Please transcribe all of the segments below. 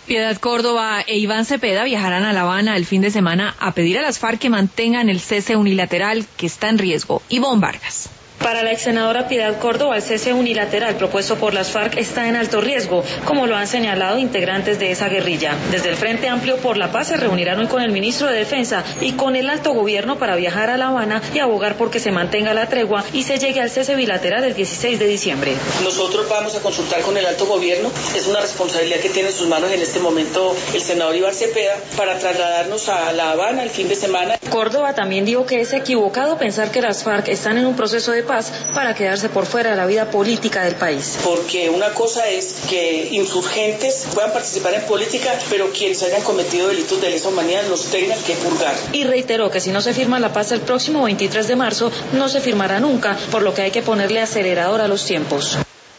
Piedad Córdoba e Iván Cepeda viajarán a La Habana el fin de semana a pedir a las FARC que mantengan el cese unilateral que está en riesgo. Ivonne Vargas. Para la exsenadora Piedad Córdoba, el cese unilateral propuesto por las FARC está en alto riesgo, como lo han señalado integrantes de esa guerrilla. Desde el Frente Amplio por la Paz se reunirán hoy con el ministro de Defensa y con el alto gobierno para viajar a La Habana y abogar por que se mantenga la tregua y se llegue al cese bilateral el 16 de diciembre. Nosotros vamos a consultar con el alto gobierno, es una responsabilidad que tiene en sus manos en este momento el senador Iván Cepeda para trasladarnos a La Habana el fin de semana. Córdoba también dijo que es equivocado pensar que las FARC están en un proceso de paz para quedarse por fuera de la vida política del país. Porque una cosa es que insurgentes puedan participar en política, pero quienes hayan cometido delitos de lesa humanidad los tengan que purgar. Y reiteró que si no se firma la paz el próximo 23 de marzo, no se firmará nunca, por lo que hay que ponerle acelerador a los tiempos.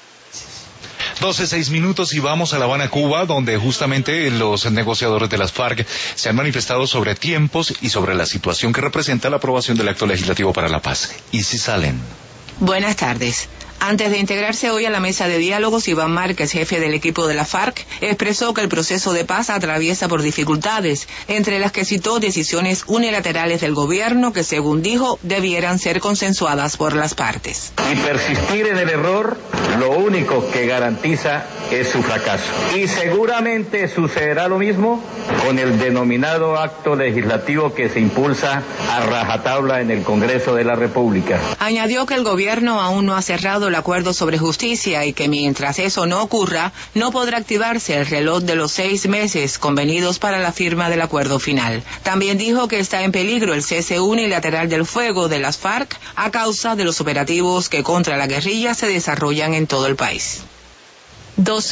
12:06 y vamos a La Habana, Cuba, donde justamente los negociadores de las FARC se han manifestado sobre tiempos y sobre la situación que representa la aprobación del acto legislativo para la paz. Y si salen. Buenas tardes. Antes de integrarse hoy a la mesa de diálogos, Iván Márquez, jefe del equipo de la FARC, expresó que el proceso de paz atraviesa por dificultades, entre las que citó decisiones unilaterales del gobierno que, según dijo, debieran ser consensuadas por las partes. Y persistir en el error, lo único que garantiza es su fracaso. Y seguramente sucederá lo mismo con el denominado acto legislativo que se impulsa a rajatabla en el Congreso de la República. Añadió que el gobierno aún no ha cerrado el acuerdo sobre justicia y que mientras eso no ocurra, no podrá activarse el reloj de los 6 meses convenidos para la firma del acuerdo final. También dijo que está en peligro el cese unilateral del fuego de las FARC a causa de los operativos que contra la guerrilla se desarrollan en todo el país.